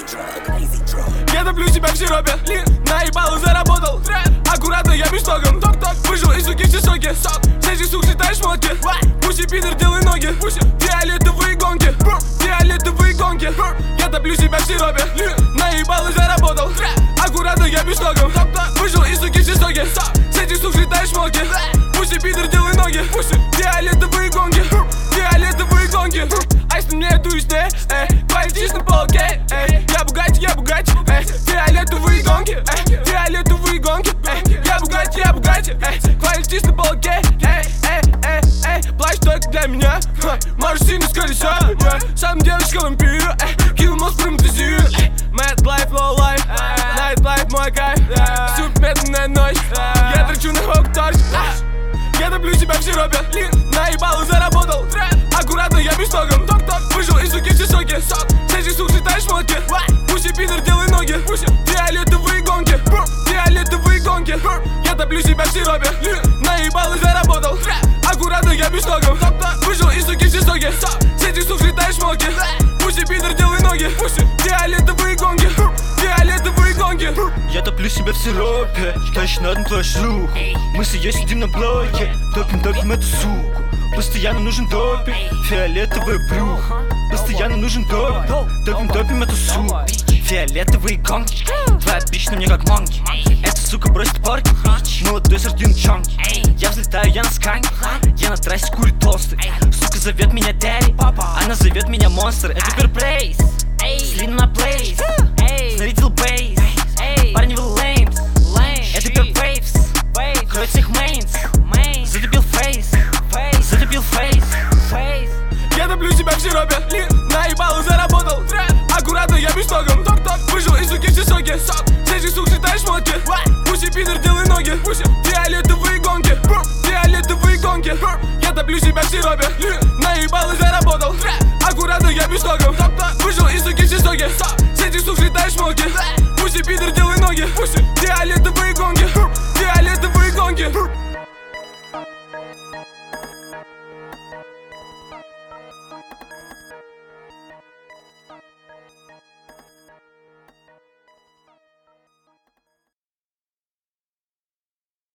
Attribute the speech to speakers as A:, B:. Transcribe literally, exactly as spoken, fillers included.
A: Я топлю себя в сиропе, наебал и заработал. Аккуратно я без током, вышел из суки все соки. Среди сук летаешь шмотки, пусть пидор делай ноги. Фиолетовые гонки, фиолетовые гонки. Я топлю себя в сиропе, наебал и заработал. Аккуратно я без током, вышел из суки все соки. Среди сук летаешь шмотки, пусть пидор делай ноги. Фиолетовые гонки, фиолетовые гонки. Айс на мне туристе, квалитис на полке. Я бугать, я бугать, фиолетовые гонки, фиолетовые гонки. Я бугать, я бугать, квалитис на полке. Плащ только для меня, можешь сильно с колеса. Сам девочка вампир, кинул мост приматизир. Mad life, low life, night life, мой кайф. Супер медленная ночь, я трачу на хок торч. Я топлю себя в сиропе, наебал и заработал. Аккуратно я без током, вышел из суки все соки. Среди сук летаешь шмотки, пусть пидор делай ноги. Фиолетовые гонки, фиолетовые гонки. Я топлю себя в сиропе, наебал и заработал. Аккуратно я без током, вышел из суки все соки. Среди сук летаешь шмотки, пусть пидор делай ноги. Фиолетовые гонки, фиолетовые гонки.
B: Я топлю себя в сиропе, тащу на одну площадку. Мы с ее сидим на блоке, топим, топим эту суку. Постоянно нужен допинг, фиолетовое брюхо. Постоянно нужен допинг, топим, топим эту суку. Фиолетовые гонки, твоя бич на мне как монки. Эта сука бросит порки, молодой сардин чонки. Я взлетаю, я на сканке, я на трассе курю толстый. Сука зовет меня Дерри, она зовет меня монстр. Это перплейс, слин на плейс, снарядил бейс. Парни вы леймс, это первейвс, кроет всех мейнс. Затопил фейс, затопил фейс.
A: Я топлю себя в сиропе, наебал и заработал. Аккуратно я без током, вышел из суки все соки. Среди сук летаешь шмотки, пусть пидор делай ноги. Фиолетовые гонки, фиолетовые гонки. Я топлю себя в сиропе, наебал и заработал. Аккуратно я без током, вышел из суки все соки. Среди сук летаешь шмотки, пусть пидор делай ноги. Фиолетовые гонки, фиолетовые гонки.